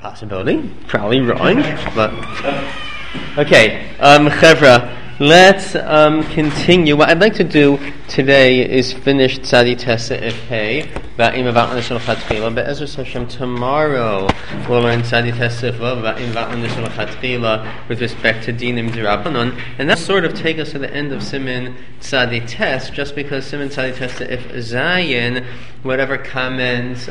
Possibility. Probably wrong, but okay. Chevra, let's continue. What I'd like to do today is finish Tzadi Tesa If Hey, Va'im Va'im Nishal Chatchila. But Ezra Hashem, tomorrow we'll learn Tzadi Tesa If Vav, Va'im Va'im Nishal Chatchila with respect to Dinim D'Rabbanan, and that sort of take us to the end of Siman Tzadi Tes, just because Siman Tzadi Tesa If Zayin, whatever comments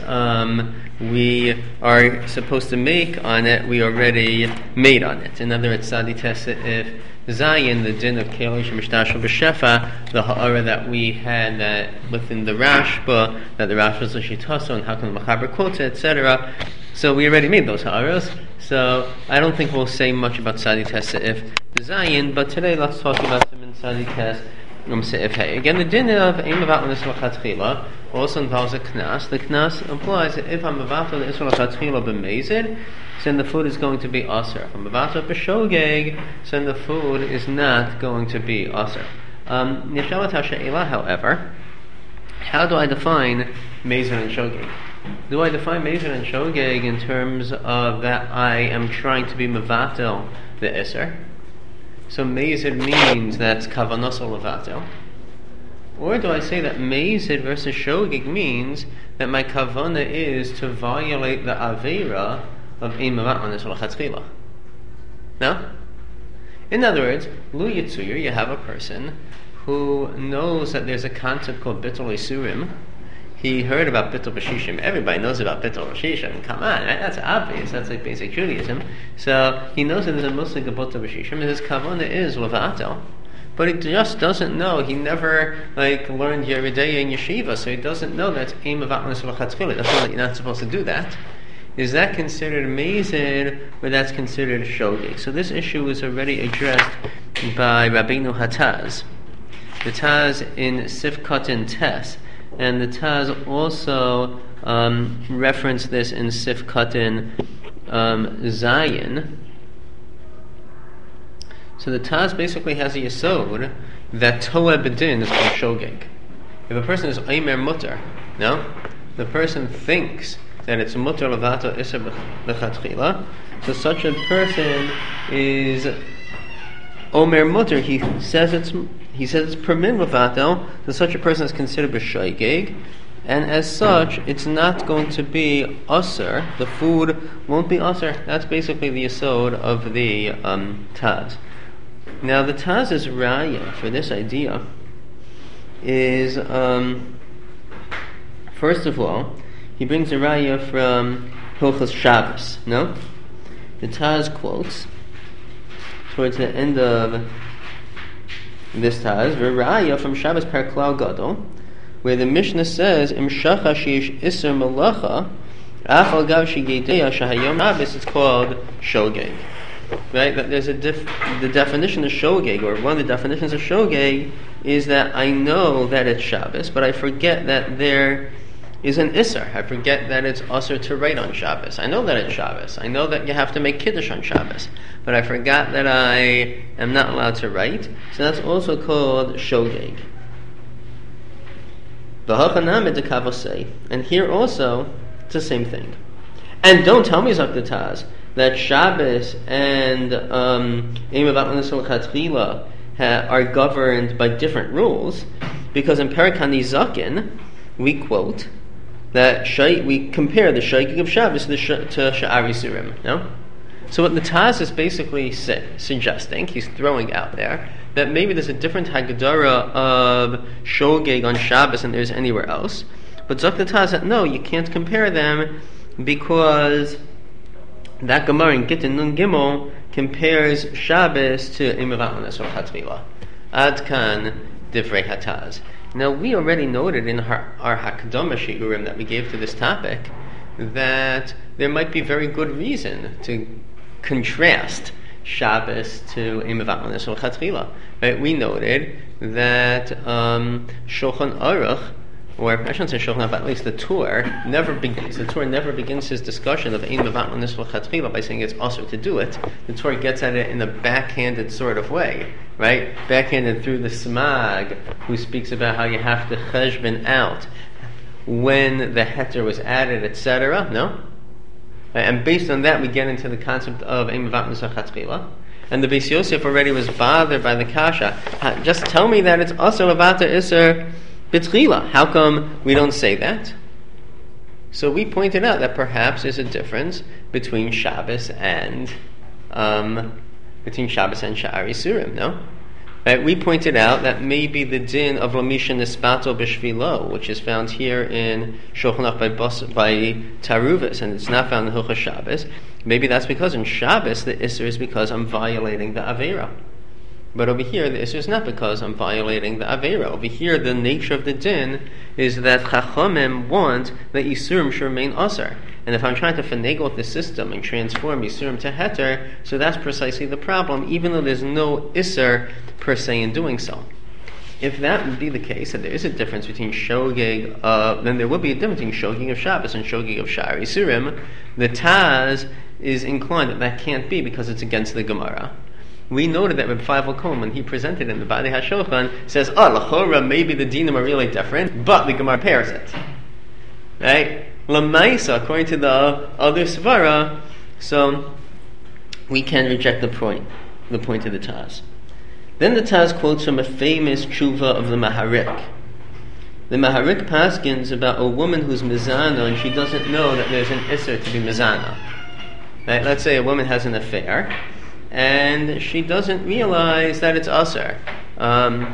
we are supposed to make on it, we already made on it. In other words, Tzadi Tesa If Zayin, the din of Kelish Mishtashel B'Shefa, the ha'ara that we had within the Rashba, that the Rashba is a Shitaso, and how can the Machaber quote it, etc. So we already made those ha'aras. So I don't think we'll say much about Tzadi Tesa If Zayin, but today let's talk about Siman Tzadi Tes If Hey. Again, the din of Ein Mevatel Nisra Chatchila also involves a knas. The knas implies that if I'm Mevatel Nisra Chatchila b'mezid, then the food is going to be aser. If I'm Mevatel b'shogeg, then the food is not going to be aser. Nishalat ha'she'ela, however, how do I define mezid and shogeg? Do I define mezid and shogeg in terms of that I am trying to be Mevatel the iser? So mezid means that's kavanos levatel, or do I say that mezid versus shogeg means that my kavana is to violate the avera of ein mevatel nisra chatchila? No. In other words, lu yitzuyir, you have a person who knows that there's a concept called bittul isurim. He heard about bittul b'shishim. Everybody knows about bittul b'shishim. Come on, right? That's obvious. That's like basic Judaism. So he knows that there's a muslig of bittul b'shishim, and his kavanah is levatel. But he just doesn't know. He never learned Yeridei in yeshiva, so he doesn't know that's ein mevatel nisra chatchila. Doesn't know that you're not supposed to do that. Is that considered mezid, or that's considered shogeg? So this issue was already addressed by Rabbeinu Hataz. The Taz in Sif Katan Tes. And the Taz also referenced this in Sif Katan Zayin. So the Taz basically has a yesod that Toeh B'din is called shogeg. If a person is Eimer Mutter, no? The person thinks that it's Mutter Levato Iser B'chatchila, so such a person is Omer Mutter. He says it's permin levatel, so such a person is considered b'shogeg, and as such, it's not going to be aser. The food won't be aser. That's basically the yesod of the Taz. Now, the Taz's raya for this idea is, first of all, he brings a raya from Hilchos Shabbos. No, the Taz quotes towards the end of this Taz, V'raya from Shabbos Perklau Gadol, where the Mishnah says, Im shacha sheish iser malacha, achal gav shigedeya shahayom Shabbos, it's called shogeg. Right? That there's the definition of shogeg, or one of the definitions of shogeg, is that I know that it's Shabbos, but I forget that there is an Isser. I forget that it's Asr to write on Shabbos. I know that it's Shabbos. I know that you have to make Kiddush on Shabbos. But I forgot that I am not allowed to write. So that's also called Shogeg. And here also, it's the same thing. And don't tell me, Zok the Taz, that Shabbos and Ein Mevatel Nisra Chatchila are governed by different rules, because in Perek HaNizakin, we quote that we compare the shogeg of Shabbos to Sha'ar Yisurim. No? So what the Taz is basically suggesting, he's throwing out there, that maybe there's a different Hagdara of shogeg on Shabbos than there's anywhere else. But Zok the Taz said, no, you can't compare them, because that Gemara in Gittin Nun Gimel compares Shabbos to Ein Mevatel Nisra Chatchila. Ad Kan Divrei Hataz. Now, we already noted in our Hakdama Shiurim that we gave to this topic that there might be very good reason to contrast Shabbos to Ein Mevatel Nisra Chatchila. Right? We noted that Shulchan Aruch, or I shouldn't say Shulchan Aruch, but at least the Tur never begins his discussion of Ein Mevatel Nisra Chatchila by saying it's also to do it. The Tur gets at it in a backhanded sort of way, right? Backhanded through the Smag, who speaks about how you have to cheshbon out when the heter was added, etc. No? Right? And based on that, we get into the concept of Ein Mevat Nusach Chatchila. And the Beis Yosef already was bothered by the kasha. Just tell me that it's also Levata Isser B'tchila. How come we don't say that? So we pointed out that perhaps there's a difference between Shabbos and Sha'ar Yisurim, no? Right, we pointed out that maybe the din of Lamisha Nispato B'Shvilo, which is found here in Shulchan Aruch by Taruvus, and it's not found in Hilchos Shabbos, maybe that's because in Shabbos the Isser is because I'm violating the Aveira. But over here, the Isser is not because I'm violating the Aveira. Over here, the nature of the din is that Chachamim want that Yisurim should remain Asar. And if I'm trying to finagle with the system and transform Yisurim to Heter, so that's precisely the problem, even though there's no Isser per se in doing so. If that would be the case, that there is a difference between Shogeg, then there would be a difference between Shogeg of Shabbos and Shogeg of Sha'ar Yisurim. The Taz is inclined that can't be because it's against the Gemara. We noted that Reb Feivel Cohen, when he presented in the Badei HaShulchan, says, l'chora, maybe the dinim are really different, but the Gemara pairs it. Right? L'maisa, according to the other Svara, so we can reject the point of the Taz. Then the Taz quotes from a famous tshuva of the Maharik. The Maharik paskins about a woman who's mizana and she doesn't know that there's an Isser to be mizana. Right? Let's say a woman has an affair, and she doesn't realize that it's Asar. A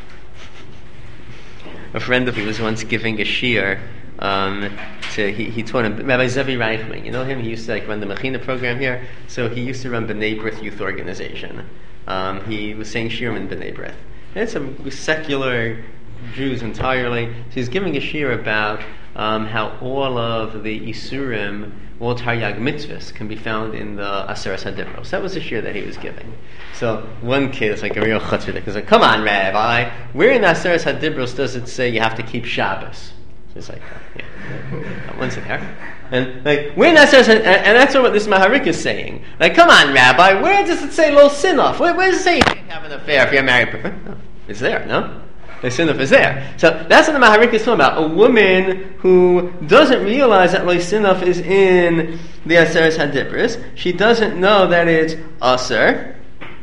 friend of his was once giving a shiur. He taught him, Rabbi Zevi Reichman, you know him? He used to run the Mechina program here. So he used to run B'nai B'rith Youth Organization. He was saying shiurim in B'nai B'rith. And it's a secular Jews entirely. So he's giving a shiur about how all of the Isurim, all Taryag mitzvahs, can be found in the Aseres HaDibros. That was the shiur that he was giving. So one kid is like a real chutzpah. He's like, "Come on, Rabbi, where in Aseres HaDibros does it say you have to keep Shabbos?" So it's like, yeah, one's in there. And like, where in Aseres, and that's what this Maharik is saying. Like, come on, Rabbi, where does it say lo sinof? Where does it say you can't have an affair if you're a married person? No, it's there, no? The sinuf is there. So that's what the Maharik is talking about. A woman who doesn't realize that lo sinuf is in the Aseres HaDibros. She doesn't know that it's aser.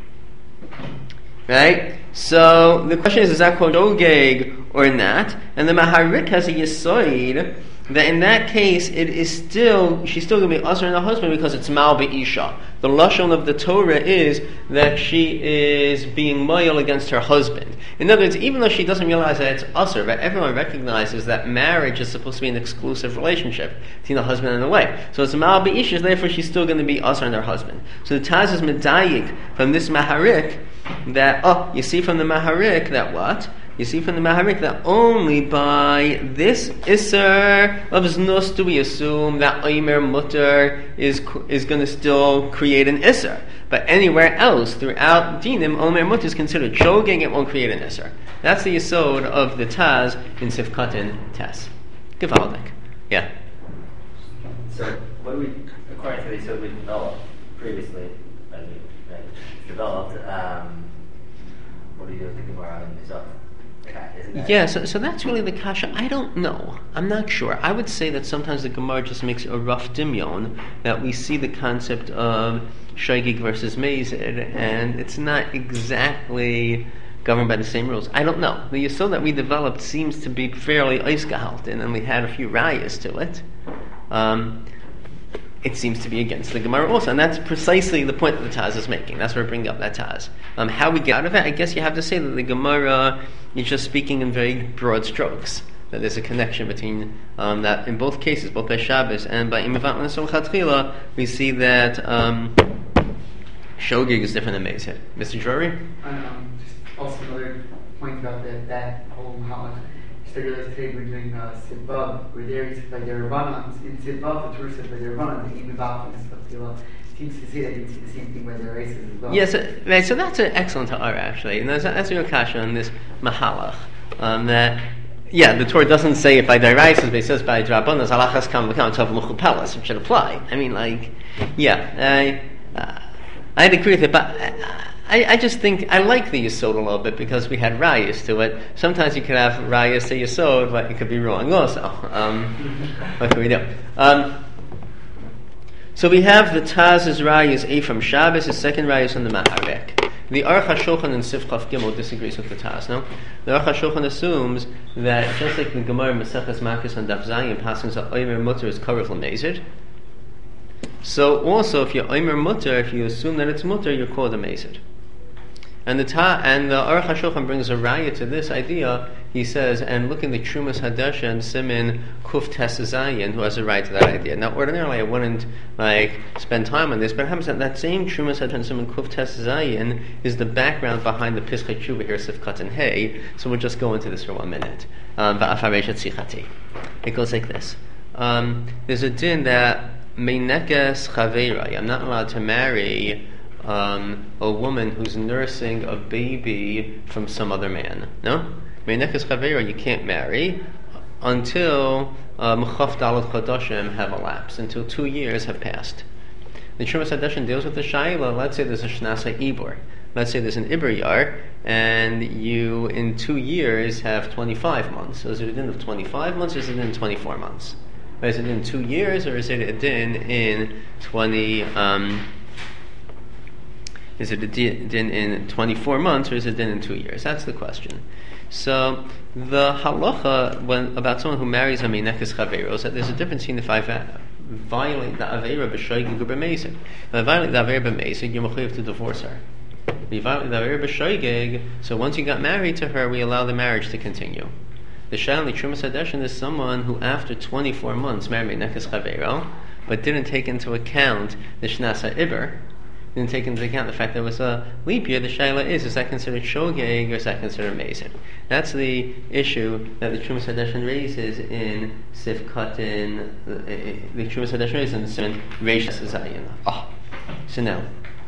Right? So the question is that called ogeg or not? And the Maharik has a yisoid that in that case she's still going to be aser on her husband because it's mal be'isha. The lashon of the Torah is that she is being moyel against her husband. In other words, even though she doesn't realize that it's aser, but everyone recognizes that marriage is supposed to be an exclusive relationship between the husband and the wife. So it's mal be'isha, therefore she's still going to be aser on her husband. So the Taz is medayik from this Maharik that, you see from the Maharik that what? You see from the Maharik that only by this Isser of Znus do we assume that Omer Mutter is going to still create an Isser. But anywhere else, throughout Dinim, Omer Mutter is considered Shogeg, it won't create an Isser. That's the Yesod of the Taz in Sifkatin Tes. Gewaldig. Yeah. So, what do we, according to the Yesod we developed previously, as we developed, what do you do with the Gemara and Mizot? Yeah, so that's really the kasha. I don't know. I'm not sure. I would say that sometimes the Gemara just makes a rough dimyon, that we see the concept of Shogeg versus Mezid, and it's not exactly governed by the same rules. I don't know. The Yesod that we developed seems to be fairly eisgehalten, and we had a few rayas to it. It seems to be against the Gemara also, and that's precisely the point that the Taz is making. That's where we're bringing up that Taz. How we get out of it, I guess you have to say that the Gemara is just speaking in very broad strokes. That there's a connection between that in both cases, both by Shabbos and by Imavat Nesol Chatchila, we see that Shogeg is different than Mezid. Mr. Drury? Just also another point about that whole halach. Today we're doing Sivvav, where there is by the Rabbanan. In Sivvav, the Torah says by the Rabbanan, the Imavat Nesol seems to say that you see the same thing by the races as well. Yes, so that's an excellent ha'ara, actually. And that's a real kasha on this mahalach. The Torah doesn't say if by the races, but it says by Rabbanan, halachas kam v'kam tov l'chupelas, which should apply. I mean, I'd agree with it, but I just think I like the Yesod a little bit because we had rayas to it. Sometimes you could have rayas to Yesod, but it could be wrong also. What can we do? So we have the Taz's Raya is A from Shabbos, his second Raya is from the Maharek. The Aruch HaShulchan in Sifchaf Gimel disagrees with the Taz, no? The Aruch HaShulchan assumes that just like the Gemara Maseches Makos on Daf Zayin passes that Omer Mutter is Karev L'Mezid, so also if you're Omer Mutter, if you assume that it's Mutter, you're called a Mezid. And the Aruch HaShulchan brings a raya to this idea. He says, and look in the Trumas Hadasha and Simin Kuf Tes Zayin, who has a right to that idea. Now, ordinarily, I wouldn't spend time on this, but it happens that same Trumas Hadasha and Simin Kuf Tes Zayin is the background behind the Pischei Tshuva here, Sifkat and Hey. So we'll just go into this for 1 minute. It goes like this. There's a din that Meinekes Chaverai, I'm not allowed to marry a woman who's nursing a baby from some other man. No? Meinekes Chaveira you can't marry until Mechaf Dalad Chodashim have elapsed, until 2 years have passed. The Trumas Hadashin deals with the Shaila. Let's say there's a Shnasa Ibor. Let's say there's an Ibor Yar, and you in 2 years have 25 months. So is it a din of 25 months or is it in 24 months? Is it in 2 years or is it a din in 20... is it a din in 24 months or is it a din in 2 years? That's the question. So the halacha about someone who marries a meinekes chaveiro is that there's a difference in if I violate the aveira b'shoigig or b'meisig. If I violate the aveira b'meisig, you're mechuyev to divorce her. If you violate the aveira b'shoigig, so once you got married to her, we allow the marriage to continue. The Shalni Trumas Hadashin is someone who after 24 months married meinekes chaveiro, but didn't take into account the shnasa iber, didn't take into account the fact there was a leap year. The shaila is that considered shogeg or is that considered mezid? That's the issue that the Trumas Hadashin raises in Sifkatin. The Trumas Hadashin raises in Siman Reish Zayin. So now,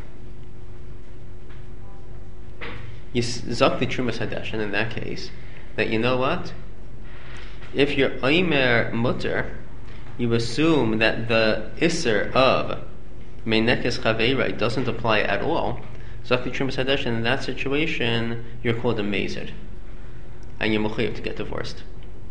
you zok the Trumas Hadashin in that case that you know what? If you're Omer Mutter, you assume that the Isser of Meinekes Chaveira doesn't apply at all. Zakti Trumas Hadashin, in that situation, you're called a Mezid. And you're mechuyev to get divorced.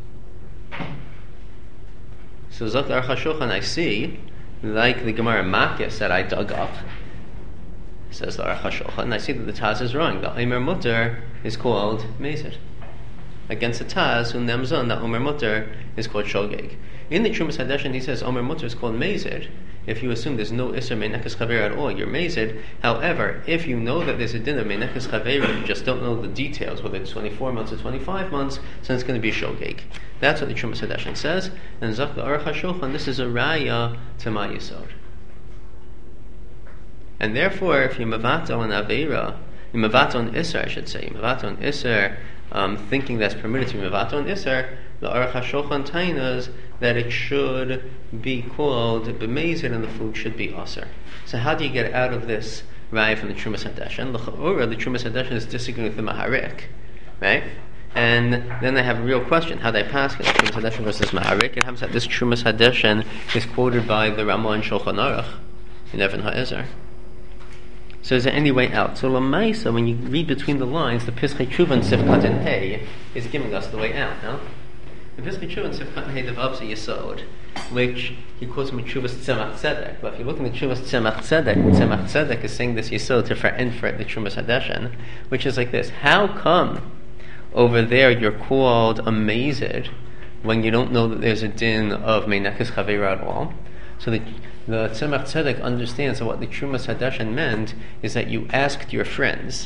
So Zakti Aruch HaShulchan, I see, like the Gemara Makos that I dug up, says the Aruch HaShulchan, I see that the Taz is wrong. The Omer Mutter is called Mezid. Against the Taz, who Nemzon, the Omer Mutter is called Shogeg. In the Trumas Hadashin, he says Omer Mutter is called Mezid. If you assume there's no Isser Meinekes Chaveira at all, you're Mezid. However, if you know that there's a din of Meinekes Chaveira, you just don't know the details, whether it's 24 months or 25 months, so it's going to be Shogeg. That's what the Trumas Hadashin says. And Zak the Aruch HaShulchan, this is a Raya to Ma Yisod. And therefore, if you Mavato an Aveira, you Mavato an Isser, I should say, you Mavato an Isser, thinking that's permitted to be Mavato an Isser, the Aruch HaShulchan tainas that it should be called b'mezid and the food should be aser. So how do you get out of this raya from the Trumas Hadashin? The Trumas Hadashin is disagreeing with the Maharek, right? And then they have a real question: how they pass the Trumas Hadashin versus Maharek? It happens that this Trumas Hadashin is quoted by the Ramah and Shulchan Aruch in Even HaEzer. So is there any way out? So Lamaisa, when you read between the lines, the Pischei Tshuva and Sifkat and Hey is giving us the way out, no? The Pischei Tshuva and Sifkat and Hey develops a Yesod, which he quotes from Tshuvas Tzemach Tzedek. But if you look in the Tshuvas Tzemach Tzedek is saying this Yesod to for the Trumas Hadashin, which is like this: how come over there you're called a Mezid when you don't know that there's a din of Meinekes Chaveira at all? So the Tzemach Tzedek understands that what the Trumas Hadashin meant is that you asked your friends,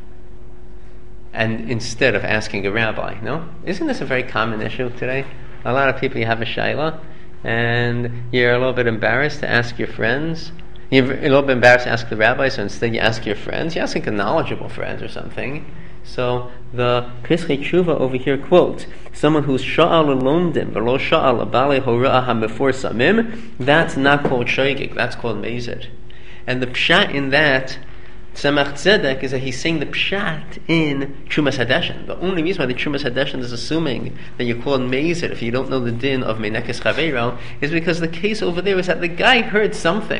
and instead of asking a rabbi. No? Isn't this a very common issue today? A lot of people, you have a shayla, and you're a little bit embarrassed to ask your friends. You're a little bit embarrassed to ask the rabbi, so instead you ask your friends. You ask like a knowledgeable friend or something. So the Pischei Tshuva over here quotes someone who's sha'al lomdim v'lo sha'al abale hora'ah ha'meforsamim. That's not called shogeg. That's called mezid. And the pshat in that Tzemach Tzedek is that he's saying the pshat in Trumas Hadashin. The only reason why the Trumas Hadashin is assuming that you're called mezid if you don't know the din of Meinekes Chaveiro is because the case over there is that the guy heard something.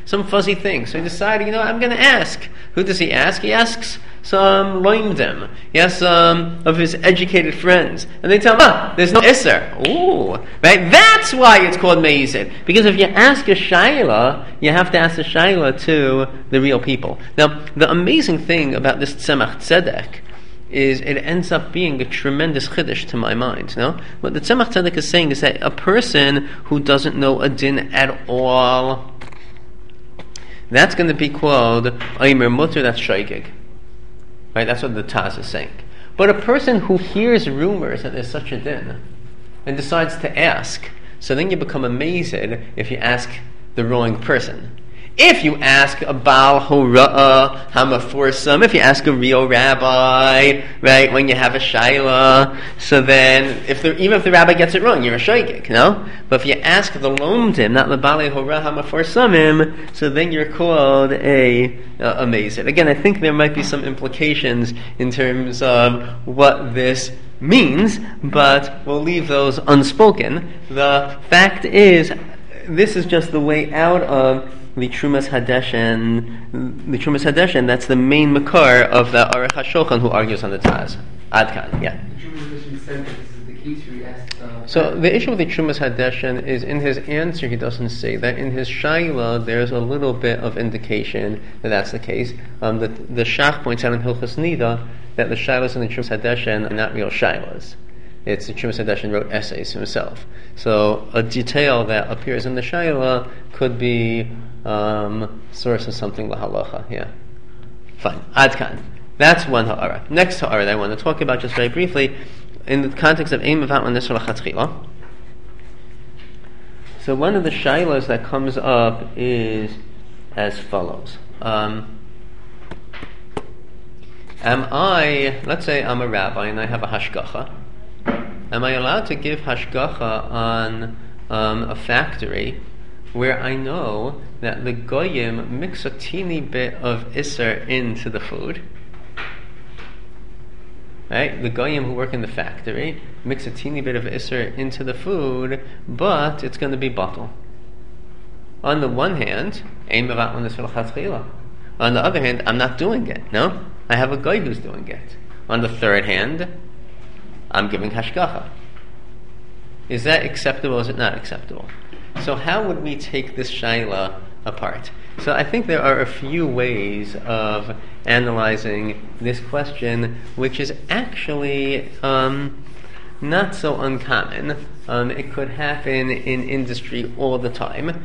some fuzzy thing. So he decided, I'm going to ask. Who does he ask? He asks some loimdim. He asks some of his educated friends. And they tell him, there's no Isser. Ooh, right? That's why it's called Meizid. Because if you ask a Shaila, you have to ask a Shaila to the real people. Now, the amazing thing about this Tzemach Tzedek is it ends up being a tremendous chiddush to my mind. No? What the Tzemach Tzedek is saying is that a person who doesn't know a din at all, that's going to be called Aimer Mutter, that's Shaygig. Right? That's what the Taz is saying. But a person who hears rumors that there's such a din and decides to ask, so then you become amazed if you ask the wrong person. If you ask a Baal Hora'ah Hamaforsam, if you ask a real rabbi, right, when you have a Shaila, so then, even if the rabbi gets it wrong, you're a Shaygig, no? But if you ask the Lomdim, not the Baal Hora'ah Hamaforsamim, so then you're called a Mazid. Again, I think there might be some implications in terms of what this means, but we'll leave those unspoken. The fact is, this is just the way out of the Trumas Hadeshen, that's the main makar of the Aruch HaShulchan who argues on the Taz. Adkan, yeah. The Trumas Hadeshen said that this is the case where he asked... So the issue with the Trumas Hadeshen is in his answer he doesn't say that. In his Shaila there's a little bit of indication that that's the case. The Shach points out in Hilchos Nida that the Shailas in the Trumas Hadeshen are not real Shailas. It's the Trumas Hadeshen wrote essays himself. So a detail that appears in the Shaila could be source of something lahalacha. Yeah, fine. Adkan. That's one ha'ara. Next ha'ara that I want to talk about just very briefly in the context of Ein Mevat L'Nisr L'Chatchila. So one of the shailas that comes up is as follows. Let's say I'm a rabbi and I have a hashgacha. Am I allowed to give hashgacha on a factory where I know that the goyim mix a teeny bit of iser into the food? Right? The goyim who work in the factory mix a teeny bit of iser into the food, but it's going to be batel. On the one hand, ein mevat l'nisr l'chatchila. On the other hand, I'm not doing it. No, I have a guy who's doing it. On the third hand, I'm giving hashgacha. Is that acceptable or is it not acceptable? So how would we take this shaila apart? So I think there are a few ways of analyzing this question, which is actually not so uncommon. It could happen in industry all the time.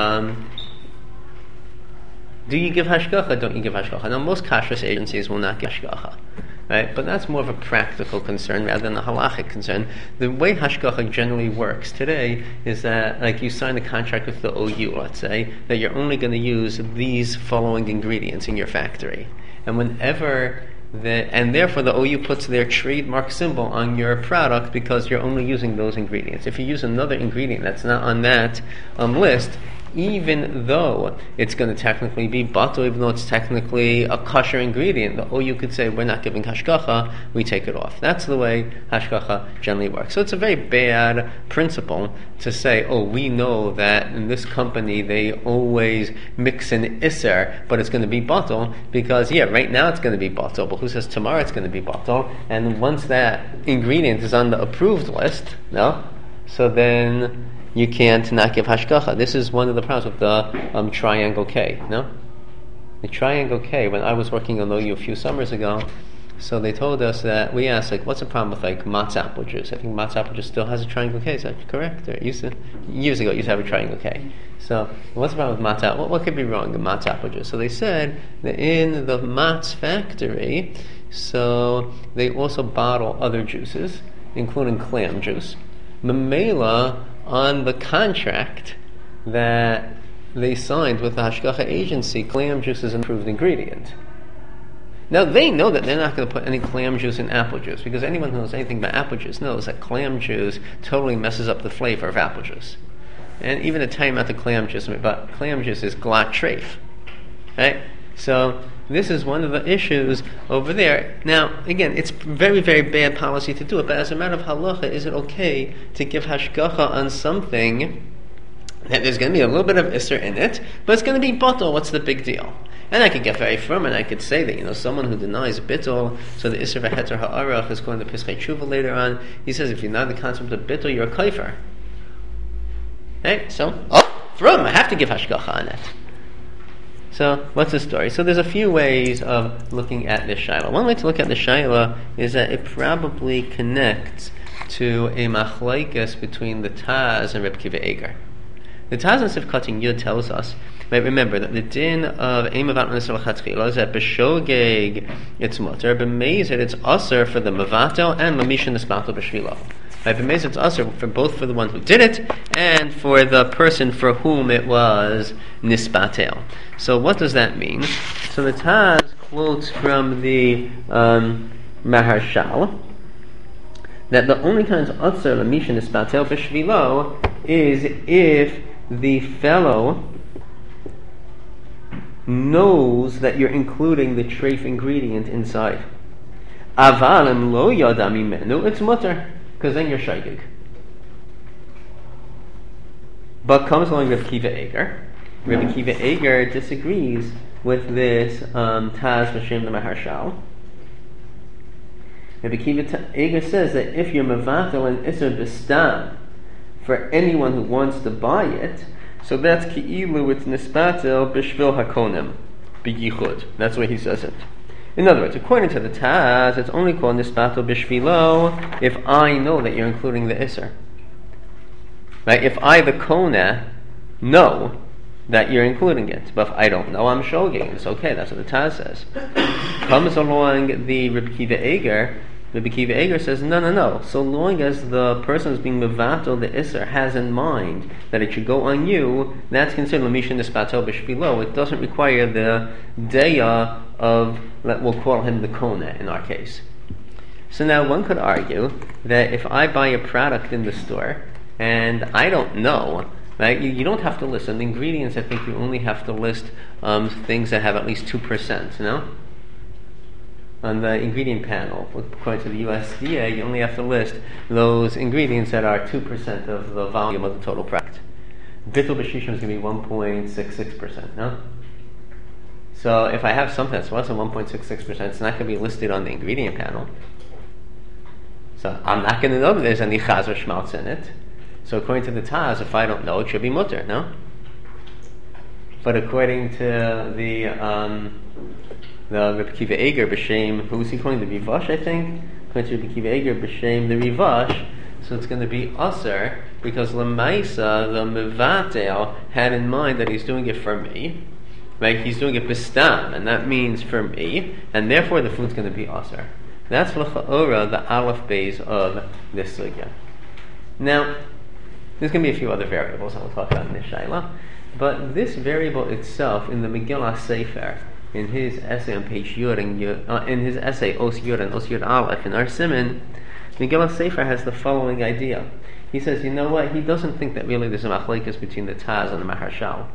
Do you give hashgacha? Don't you give hashgacha? Now, most kashrus agencies will not give hashgacha, right? But that's more of a practical concern rather than a halachic concern. The way hashgacha generally works today is that, like, you sign a contract with the OU, let's say, that you're only going to use these following ingredients in your factory, and therefore the OU puts their trademark symbol on your product because you're only using those ingredients. If you use another ingredient that's not on that list, even though it's going to technically be batel, even though it's technically a kosher ingredient, the OU could say, we're not giving hashgacha, we take it off. That's the way hashgacha generally works. So it's a very bad principle to say, we know that in this company they always mix in iser, but it's going to be batel, because right now it's going to be batel, but who says tomorrow it's going to be batel? And once that ingredient is on the approved list, so then you can't not give hashgacha. This is one of the problems with the triangle K, The triangle K, when I was working on OU a few summers ago, so they told us that, we asked, what's the problem with, Mott's apple juice? I think Mott's apple juice still has a triangle K, is that correct? Or years ago it used to have a triangle K. So, what's the problem with Mott's apple? What could be wrong with Mott's apple juice? So they said that in the Mott's factory, so they also bottle other juices, including clam juice. Mamela, on the contract that they signed with the hashgacha agency, clam juice is an approved ingredient. Now they know that they're not going to put any clam juice in apple juice, because anyone who knows anything about apple juice knows that clam juice totally messes up the flavor of apple juice. And even a tiny amount of clam juice, but clam juice is glat treif, right? So this is one of the issues over there. Now, again, it's very, very bad policy to do it, but as a matter of halacha, is it okay to give hashgacha on something There's going to be a little bit of Isser in it, but it's going to be Batal. What's the big deal? And I could get very firm, and I could say that, someone who denies Bittul, so the Isser V'Heter Ha'arach is going to Pischei Tshuva later on. He says, if you deny the concept of Bittul, you're a Kaifer. Right? So, from, I have to give Hashgacha on it. So, what's the story? So there's a few ways of looking at this Shaila. One way to look at the Shaila is that it probably connects to a machlokes between the Taz and Reb Kiva Eger. The Taz and Sifkat Yud tells us, right, remember that the din of Eim Avat Nisr L'Chatchila is that B'Shogeg it's mutter, B'Mezid it's aser for the Mavatel and Lamisha Nisbatel B'Shvilo. Right, B'Mezid it's aser for both for the one who did it and for the person for whom it was Nisbatel. So what does that mean? So the Taz quotes from the Maharshal that the only kind of aser Lamisha Nisbatel B'Shvilo is if the fellow knows that you're including the treif ingredient inside. Avalim lo yada mimenu, it's mutter, because then you're shaygig. But comes along Reb Kiva Eger. Reb Kiva Eger disagrees with this Taz V'Shem the Maharshal. Reb Kiva Eger says that if you're mevatel and iser b'stam for anyone who wants to buy it, so that's ki'ilu, it's nisbatel b'shvil hakonim b'yichud. That's the way he says it. In other words, according to the Taz, it's only called nisbatel b'shvilo if I know that you're including the iser. Right? If I, the kona, know that you're including it, but if I don't know, I'm shoging. It's okay. That's what the Taz says. Comes along the Reb Kiva Eger. Rabbi Kiva Eger says, no. So long as the person who's being mevatel, the Isser, has in mind that it should go on you, that's considered Lamisha Nisbatel B'Shvilo. It doesn't require the Deya of, we'll call him the Kona in our case. So now one could argue that if I buy a product in the store and I don't know, right, you don't have to list. On the ingredients, I think you only have to list things that have at least 2%, no? On the ingredient panel, according to the USDA, you only have to list those ingredients that are 2% of the volume of the total product. Bittul b'shishim is going to be 1.66%, no? So if I have something that's less than 1.66%, it's not going to be listed on the ingredient panel. So I'm not going to know that there's any chaz or schmaltz in it. So according to the Taz, if I don't know, it should be mutter, no? But according to the Reb Kiva Eger b'shem, who was he calling, the Rivash, I think? According to Reb Kiva Eger b'shem, the Rivash, so it's going to be aser, because Lamaisa, the Mevatel, had in mind that he's doing it for me, right? He's doing it b'stam, and that means for me, and therefore the food's going to be aser. That's l'cha'ora, the aleph beis of this sugya. Now, there's going to be a few other variables that we'll talk about in this shaila, but this variable itself in the Megillah Sefer, in his essay on page Yud, in his essay Os Yud and Os Yud Aleph in our Siman, Megillah Sefer has the following idea. He says, you know what? He doesn't think that really there's a machlekes between the Taz and the Maharshal.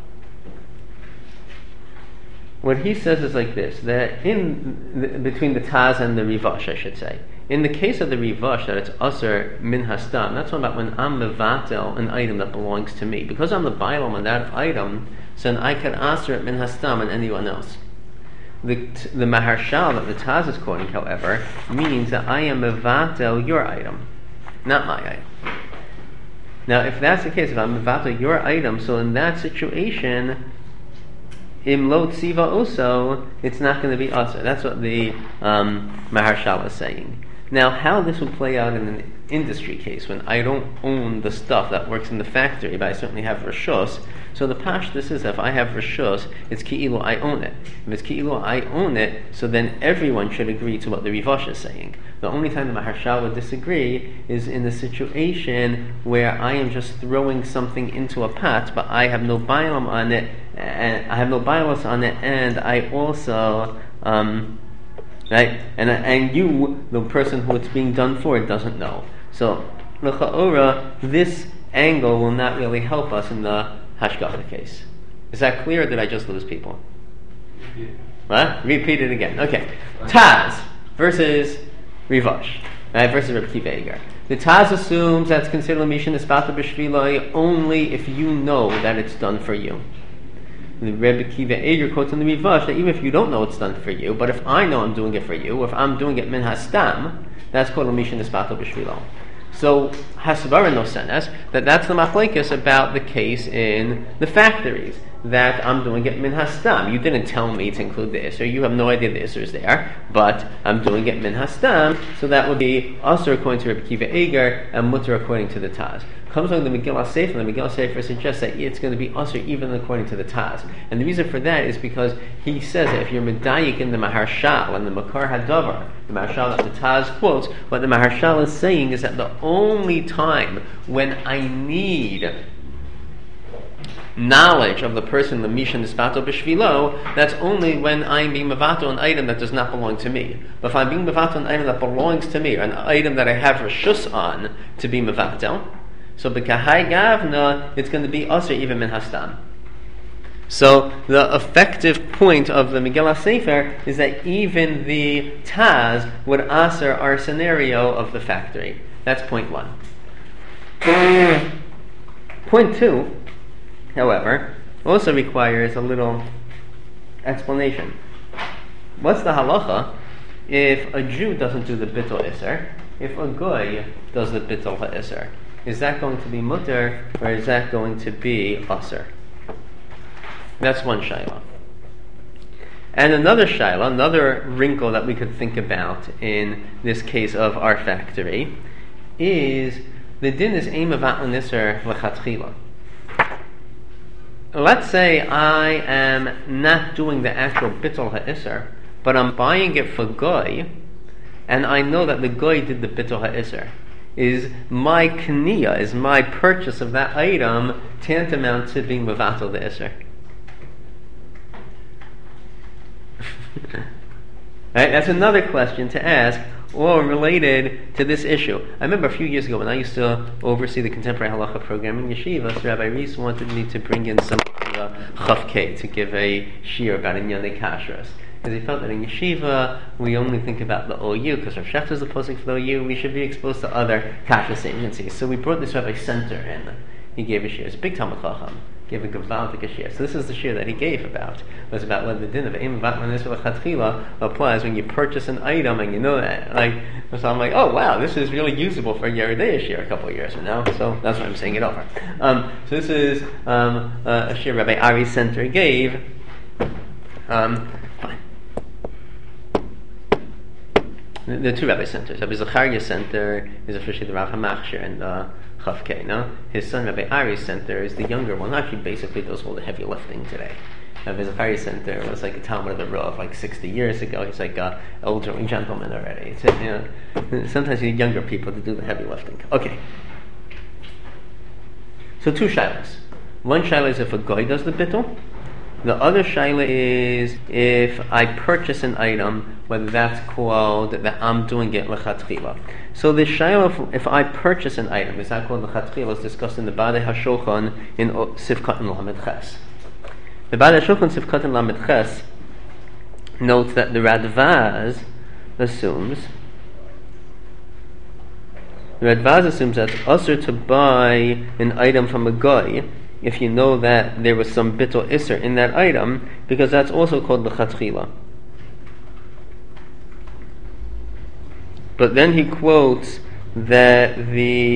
What he says is like this: that between the Taz and the Rivash, I should say. In the case of the Rivash, that it's Aser min hastam. That's about when I'm mevatel an item that belongs to me. Because I'm the bailam on that item, so then I can Aser it min hastam on anyone else. The Maharshal that the Taz is quoting, however, means that I am mevatel your item, not my item. Now, if that's the case, if I'm mevatel your item, so in that situation, im lo tziva also, it's not going to be aser. That's what the Maharshal is saying. Now, how this would play out in an industry case, when I don't own the stuff that works in the factory, but I certainly have reshus. So the pashtus is, if I have reshus, it's ki'ilu I own it. If it's ki'ilu I own it, so then everyone should agree to what the Rivash is saying. The only time the Maharshal would disagree is in the situation where I am just throwing something into a pot, but I have no bailam on it, and I have no bailas on it, and I also right, and you, the person who it's being done for, doesn't know. So l'cha'ora, this angle will not really help us in the hashgacha case. Is that clear, or did I just lose people? What? Repeat it again. Okay. Taz versus Rivash, right? Versus Reb Kiva Eger. The Taz assumes that's considered Mishin Espata B'Shvilai only if you know that it's done for you. The Rebbe Kiva Eger quotes in the Rivash that even if you don't know it's done for you, but if I know I'm doing it for you, or if I'm doing it min hastam, that's called a Mishin Espata B'Shvilai. So Hasvara no senes that's the machlekes about the case in the factories, that I'm doing it min hastam. You didn't tell me to include the iser. You have no idea the iser is there, but I'm doing it min hastam. So that would be asur according to Rebbe Kiva Eger and mutter according to the Taz. Comes along the Megillah Sefer, and the Megillah Sefer suggests that it's going to be asur even according to the Taz. And the reason for that is because he says that if you're medayik in the Maharshal and the Makar Hadavar, the Maharshal that the Taz quotes, what the Maharshal is saying is that the only time when I need knowledge of the person, the Mishan Nispato B'Shvilo, that's only when I'm being Mavato an item that does not belong to me. But if I'm being Mavato an item that belongs to me, or an item that I have Rishus on to be Mavato, so b'kahai gavna, it's going to be asur even min hastam. So the effective point of the Megillah Sefer is that even the Taz would asur our scenario of the factory. That's point one. Point two, however, also requires a little explanation. What's the halacha if a Jew doesn't do the bittul iser, if a goy does the bittul ha'isr? Is that going to be mutter, or is that going to be asur? That's one shayla. And another shayla, another wrinkle that we could think about in this case of our factory, is the din is aim of atlan iser lechatchila. Let's say I am not doing the actual bittul ha'isr, but I'm buying it for goy, and I know that the goy did the bittul ha'isr. Is my kniya, is my purchase of that item tantamount to being mevatel the iser? Right, that's another question to ask, or related to this issue. I remember a few years ago when I used to oversee the contemporary halacha program in yeshiva, so Rabbi Reese wanted me to bring in some Chav K to give a shiur about Inyane Kashrus. Because he felt that in yeshiva we only think about the OU, because Rav Shechter is the posting for the OU, we should be exposed to other kashrus agencies. So we brought this Rabbi Center in. He gave a shiur. It's a big Talmud Chacham. Gave a gewaltig shiur. So this is the shiur that he gave about. It was about whether the din of Eim Vatman Isra L'Chatchila applies when you purchase an item and you know that. So I'm like, oh wow, this is really usable for a Yeridei shiur a couple of years from now. So that's why I'm saying it over. So this is a shiur Rabbi Ari Center gave. Fine. The two Rabbi Centers. Rabbi Zachariah Center is officially the Rav HaMachshir and Chav K. No? His son Rabbi Ari's Center is the younger one. Actually, basically does all the heavy lifting today. Rabbi Zachariah Center was like a Talmud of the Rav like 60 years ago. He's like an elderly gentleman already. It's, sometimes you need younger people to do the heavy lifting. Okay. So two shilas. One shaila is if a goy does the bittul. The other shaila is if I purchase an item, whether that's called that I'm doing it lechatchila. So the shaila, if I purchase an item, is that called lechatchila? Is discussed in the Badei HaShulchan in Sifkat and Lamed Ches. The Badei HaShulchan Sifkat and Lamed Ches notes that the Radvaz assumes that it's asur to buy an item from a goy if you know that there was some bittul iser in that item, because that's also called lechatchila. But then he quotes that the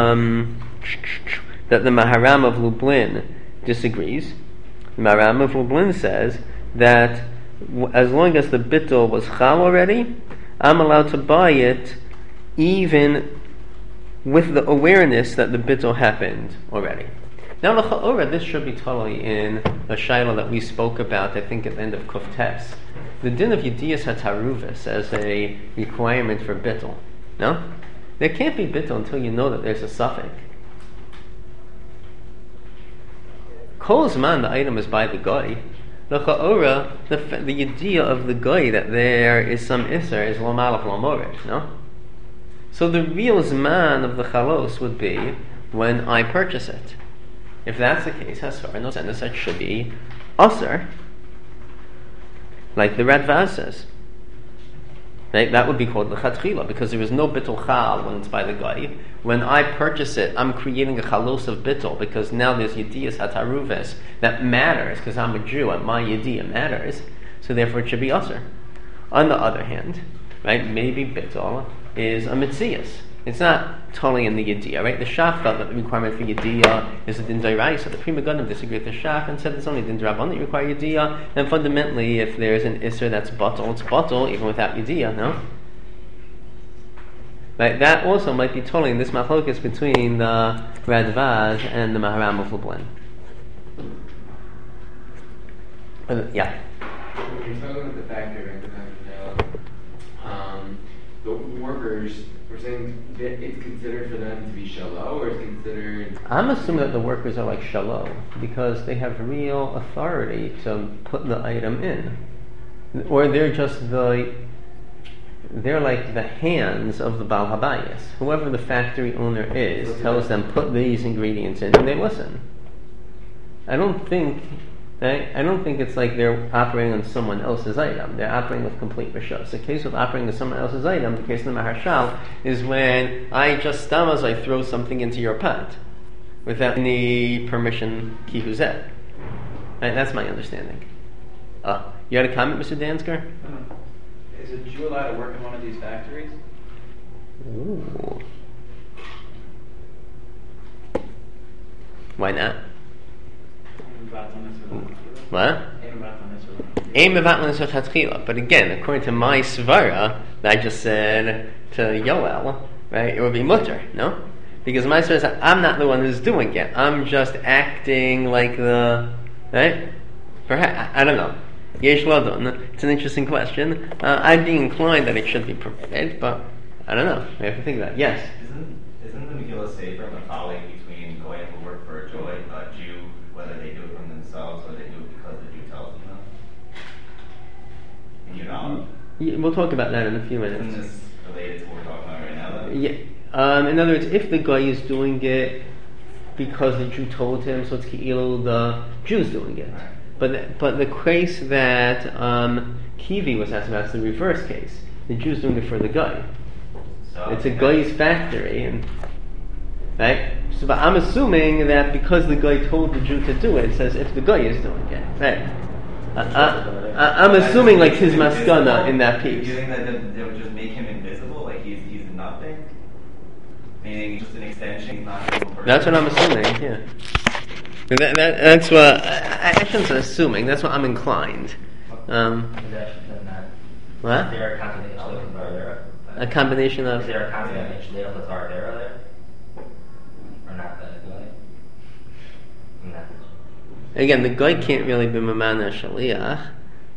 Maharam of Lublin disagrees. The Maharam of Lublin says that as long as the bittul was chal already, I'm allowed to buy it even with the awareness that the bittul happened already. Now, l'cha'ora, this should be totally in a shayla that we spoke about, I think, at the end of Kuf Tes. The din of Yediyas HaTaruvis as a requirement for bittul. No? There can't be bittul until you know that there's a suffix. Kol zman, the item is by the goy. L'cha'ora, the yediyah of the goy that there is some iser is lo malach lo mored. No? So the real zman of the chalos would be when I purchase it. If that's the case, Hasvara no sense that should be asur, like the Radvaz says. Right? That would be called lechatchila, because there is no bittul chal when it's by the guy. When I purchase it, I'm creating a chalos of bittul, because now there's yediyas hataruves that matters, because I'm a Jew and my yediyah matters, so therefore it should be usher. On the other hand, right, maybe bittul is a mitzias. It's not totally in the yediyah, right? The Shach felt that the requirement for yediyah is a din d'oraisa, so the Pri Megadim disagreed with the Shach and said it's only din d'rabbanan that you require yediyah, and fundamentally, if there's an isser that's batal, it's batal even without yediyah, no? Right, that also might be totally in this machlokas between the Radvaz and the Maharam of Lublin. Yeah. When you're talking about the factor and the workers, we're saying that it's considered for them to be shalom, or it's considered... I'm assuming that the workers are like shalom, because they have real authority to put the item in. Or they're just they're like the hands of the Baal Habayis. Whoever the factory owner is tells them, put these ingredients in, and they listen. I don't think it's like they're operating on someone else's item. They're operating with complete rishos. The case of operating on someone else's item, the case of the Maharshal, is when I just stamaz, I throw something into your pot without any permission kihuzet. Right, that's my understanding. You had a comment, Mr. Dansker? Is a Jew allowed to work in one of these factories? Ooh. Why not? What? But again, according to my svara that I just said to Yoel, right, it would be mutter, no? Because my svara said, I'm not the one who's doing it. I'm just acting like the, right? Perhaps, I don't know. Yesh Ladon. It's an interesting question. I'd be inclined that it should be permitted, but I don't know. We have to think about it. Yes? Isn't the Megillah Sefer metallic between going to work for a Jew, whether they do it from themselves or they do it because the Jew tells them that? And you're not? Yeah, we'll talk about that in a few minutes. Isn't this related to what we're talking about right now, though? Yeah. In other words, if the guy is doing it because the Jew told him, so it's ki'ilu the Jew's doing it. Right. But the case that Kivi was asked about is the reverse case. The Jew's doing it for the guy. So, it's a guy's factory, and right. So, but I'm assuming that because the guy told the Jew to do it, it says if the guy is doing it, right? I'm assuming like his maskana in that piece. Do you think that they would just make him invisible, like he's nothing? Meaning just an extension, he's not a real person? That's what I'm assuming. Yeah. That's what I shouldn't say assuming. That's what I'm inclined. What? Is there a combination there? A combination of. Is there a combination there? Or not that good? No. Again, the guy can't really be mamana shaliach.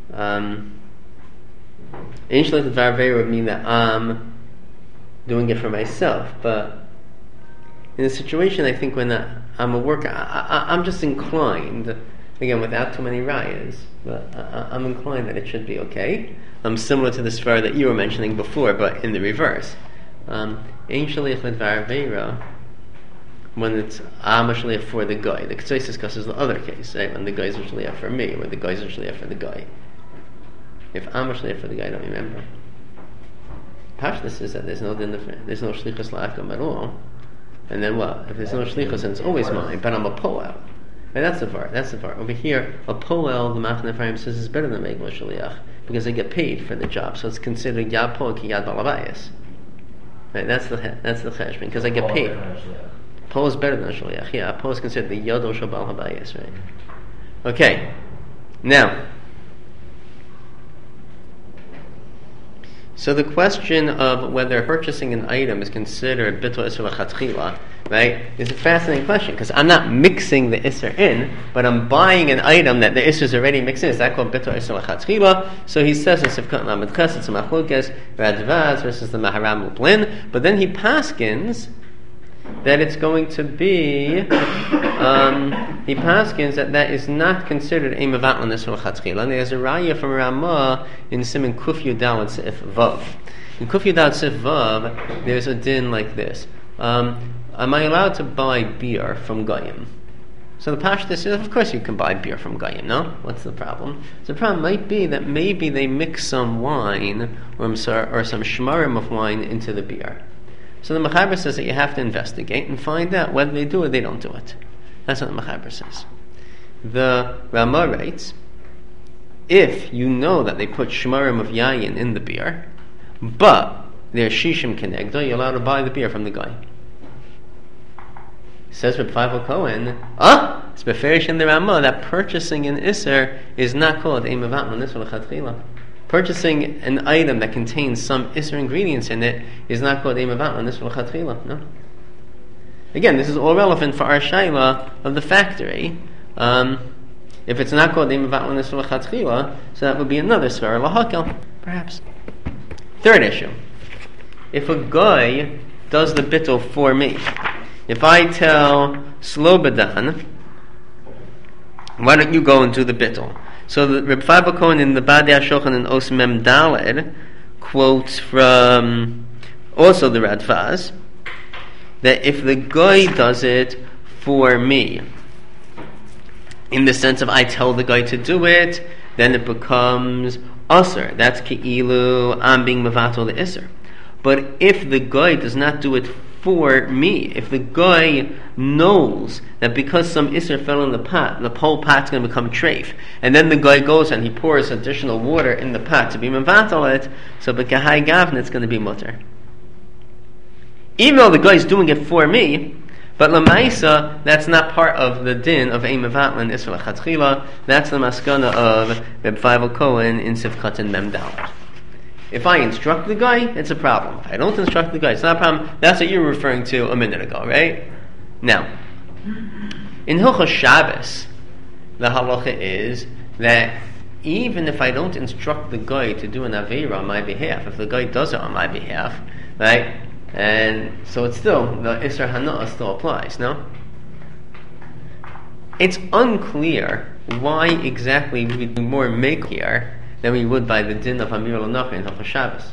Initially, the varvei would mean that I'm doing it for myself, but in a situation, I think when I'm a worker, I'm just inclined, again, without too many rayas, but I'm inclined that it should be okay. Similar to the svara that you were mentioning before, but in the reverse. Ein shaliach l'dvar when it's I'm a shaliach for the guy. The Ketzos discusses the other case, right? When the guy's a shaliach for me, when the guy's a shaliach for the guy. If I'm a shaliach for the guy, I don't remember. Pashtus says that there's no shlichus la'akam at all. And then what? If there's no shlichus, then it's always mine, but I'm a poel. And that's the part. Over here, a poel, the Machne Ephraim says, is better than Megillah Shaliach, because they get paid for the job, so it's considered yad poel ki yad balabayas. Right, that's the cheshbon, because I get paid. Poel is better than a shaliach. Yeah, poel is considered the yad shel bal habayis, right? Okay, now. So the question of whether purchasing an item is considered bittul isur l'chatchila, right, is a fascinating question, because I'm not mixing the isur in, but I'm buying an item that the isur is already mixed in. Is that called bittul isur l'chatchila? So he says in Sivkot Lamed Ches, it's a machlokes Radvaz versus the Maharam Lublin, but then he paskins that it's going to be he paskins that is not considered a mevatlan isur l'chatchila. And there's a raya from Ramah in Siman Kuf Yudal and Sif Vav. In Kuf Yudal Sif Vav, there's a din like this: am I allowed to buy beer from Goyim? So the pashtus is, of course, you can buy beer from Goyim. No, what's the problem? So the problem might be that maybe they mix some wine or some shmarim of wine into the beer. So the Mechaber says that you have to investigate and find out whether they do it or they don't do it. That's what the Mechaber says. The Ramah writes, if you know that they put shmarim of yayin in the beer, but they're shishim kenegdo, you're allowed to buy the beer from the guy. Says Reb Feivel Cohen, it's beferish in the Ramah that purchasing an Isser is not called a mevatlan Isser l'chatchila. Purchasing an item that contains some Isser ingredients in it is not called a mevatlan Isser l'chatchila. No. Again, this is all relevant for our shaila of the factory. If it's not called a mevatlan Isser l'chatchila, so that would be another svara lahakel, perhaps. Third issue: if a guy does the bittul for me. If I tell Slobodan, why don't you go and do the bittul? So the Reb Feivel Cohen in the Badei HaShulchan in Os Mem Daled quotes from also the Radvaz that if the guy does it for me, in the sense of I tell the guy to do it, then it becomes Aser. That's Ke'ilu, I'm being Mevatel the Isser. But if the guy does not do it for me, if the guy knows that because some Isser fell in the pot, the whole pot's going to become treif, and then the guy goes and he pours additional water in the pot to be mevatel it, so b'kahai gavna it's going to be mutter. Even though the guy's doing it for me, but l'maisa, that's not part of the din of ein mevatlin Isser l'chatchila. That's the maskana of Reb Feivel Cohen in Sivkat and Mem Daled. If I instruct the guy, it's a problem. If I don't instruct the guy, it's not a problem. That's what you were referring to a minute ago, right? Now, in Hilchos Shabbos, the halacha is that even if I don't instruct the guy to do an aveira on my behalf, if the guy does it on my behalf, right, and so it's still, the Isser Hana'ah still applies, no? It's unclear why exactly we do more make here than we would by the din of Amir L'Nochri in Hilchos Shabbos.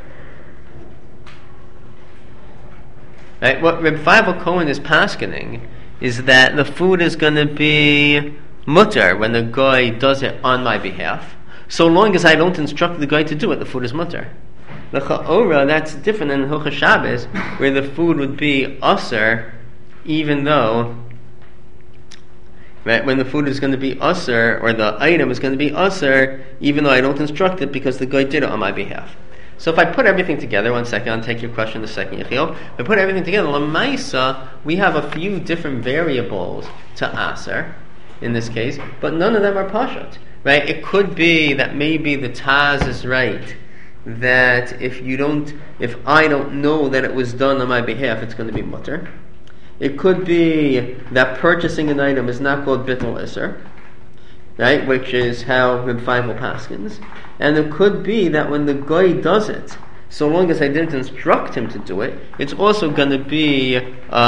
Right? What Reb Feivel Cohen is paskening is that the food is going to be mutter when the guy does it on my behalf. So long as I don't instruct the guy to do it, the food is mutter. The Cha'ora, that's different than Hilchos Shabbos, where the food would be aser, even though, right, when the food is going to be aser, or the item is going to be aser, even though I don't instruct it because the guy did it on my behalf. So if I put everything together, one second, I'll take your question in a second, Yechiel. If I put everything together, L'maisa, we have a few different variables to aser, in this case, but none of them are pashat. Right? It could be that maybe the Taz is right, that if I don't know that it was done on my behalf, it's going to be mutter. It could be that purchasing an item is not called bittul isser, right? Which is how Reb Feivel paskins. And it could be that when the guy does it, so long as I didn't instruct him to do it, it's also going to be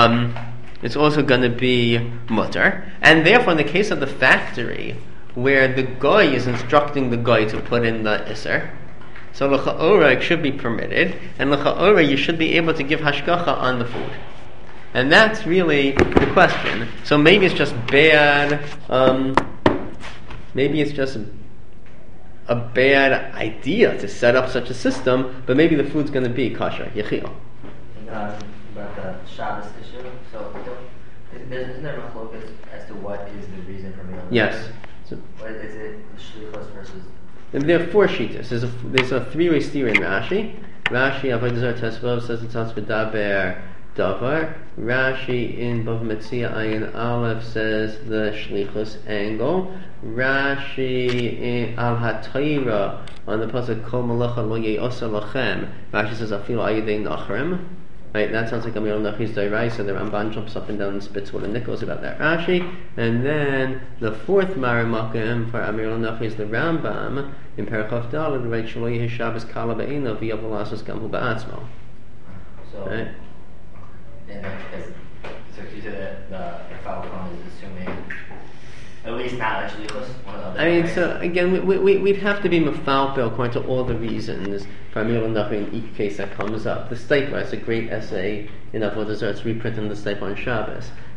mutter. And therefore, in the case of the factory, where the guy is instructing the guy to put in the isser, so l'cha'ora it should be permitted, and l'cha'ora you should be able to give hashgacha on the food. And that's really the question. So maybe it's just bad. Maybe it's just a bad idea to set up such a system. But maybe the food's going to be kosher. Yechiel. About the Shabbos issue. So isn't there a focus as to what is the reason for meal? Yes. So, what is it? Shlichus versus. There are four shitas. There's a three-way steer in Rashi. Rashi Avodah Zarah Tesvav says it's V'daber Davar. Rashi in Bav Metzia Ayin Aleph says the Shlichus angle. Rashi in Al HaTorah on the pasuk Kol Malacha Lo Ye'osa Lachem. Rashi says Afilu Ayidei Nachrim. Right, that sounds like Amir Nachi's Dairai, so the Ramban jumps up and down and spits with the nickels about that Rashi. And then the fourth Marimakim for Amir Nachi is the Rambam in Parachav Daled, right? Shelo Yehi Shabbos Kala Be'ina V'Yav Lasos Gamhu Ba'atzmo. So, right? And so you said that the Falcon is assuming at least not actually one of the other. I mean, so again, we'd have to be mefalpel according to all the reasons for Amir Nachi in each case that comes up. The Stipler is a great essay in Avodah Zarah. It's reprinted in the Stipler on Shabbos.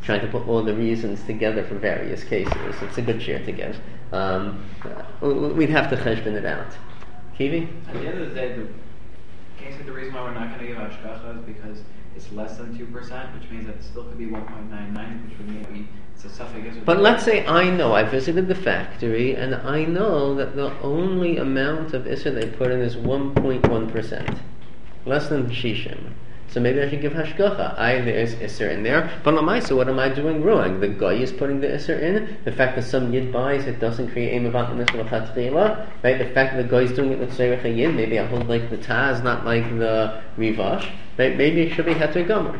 trying to put all the reasons together for various cases. It's a good share to give. We'd have to cheshbon it out. Kiwi? At the end of the day, can you say the reason why we're not going to give hashgacha is because it's less than 2%, which means that it still could be 1.99, which would mean it's a suffix. But let's say I visited the factory, and I know that the only amount of Isser they put in is 1.1%, less than Shishim. So maybe I should give hashgacha. There's Isser in there, but Lamaisa, what am I doing wrong? The guy is putting the Isser in. The fact that some Yid buys it doesn't create Eimavat in this Chatchila. Right? The fact that the guy is doing it with Tzorech Yid, maybe I hold like the Taz, not like the Rivash. Right? Maybe it should be Heter Gomer.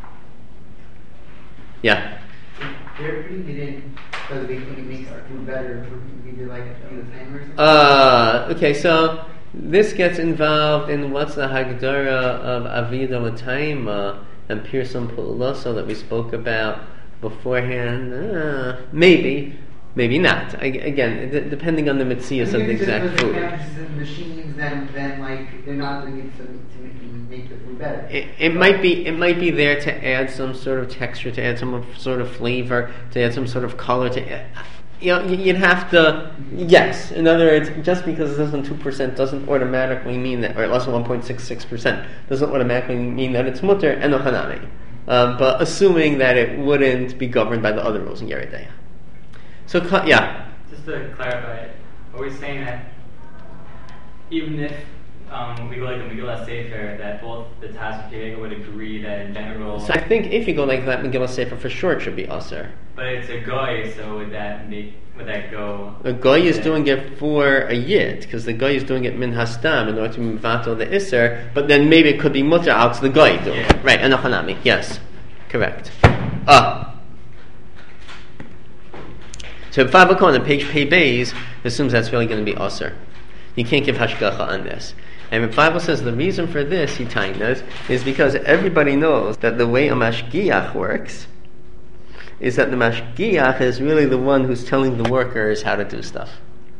Yeah. They're putting it in because they think it makes the food better. Maybe like a timer or something. Okay, so this gets involved in what's the Hagdara of Avida L'Taima and Pirsum Pu'uloso that we spoke about beforehand. Maybe not. Again, depending on the mitzias of the exact food. Machines then like they're not doing it to make the food better. It might be there to add some sort of texture, to add some sort of flavor, to add some sort of color. You'd have to. Yes, in other words, just because it's less than 2% doesn't automatically mean that, or less than 1.66% doesn't automatically mean that it's mutter and ochanami. But assuming that it wouldn't be governed by the other rules in Yeridea. So yeah. Just to clarify, are we saying that even if we go like the Megillah Sefer, that both the Taz and Kiega would agree that in general? So I think if you go like that, Megillah Sefer for sure it should be aser. But it's a goy, so would that go? A goy is doing it for a yid, because the goy is doing it min hastam in order to mivato the iser. But then maybe it could be mutter out to the goy doing it, right? Anochanami, yes, correct. So Fabakon on page Pei Beis assumes that's really going to be aser. You can't give hashgacha on this. And the Bible says the reason for this, he knows, is because everybody knows that the way a mashgiach works is that the mashgiach is really the one who's telling the workers how to do stuff.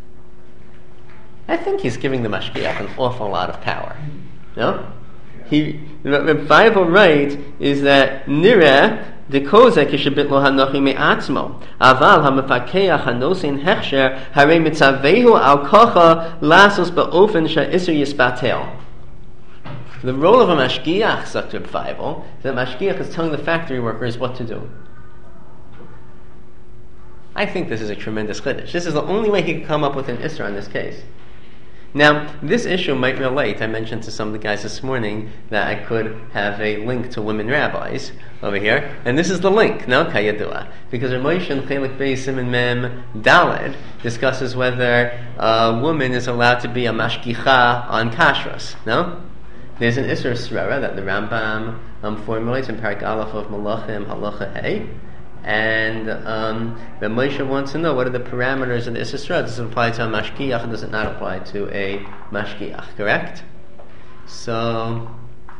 I think he's giving the mashgiach an awful lot of power. No? The Bible writes is that nireh dekoze kishabit lo hanochi me'atzmo aval ha'mefakeach hanosin hechsher harei mitzavehu al kocha lasos ba'ofen she'isur yisbatel. The role of a mashgiach, such a Bible, is that mashgiach is telling the factory workers what to do. I think this is a tremendous chiddush. This is the only way he could come up with an isra in this case. Now, this issue might relate. I mentioned to some of the guys this morning that I could have a link to women rabbis over here, and this is the link, no? Kayadua. Because Ramosh and Chelik Beis Siman Mem Daled discusses whether a woman is allowed to be a mashgicha on kashrus, no? There's an Isser Srera that the Rambam formulates in Parak Aleph of Malachim Halacha Hey. And the Moshe wants to know what are the parameters of the Isser Srera. Does it apply to a mashgiach and does it not apply to a mashgiach? Correct? So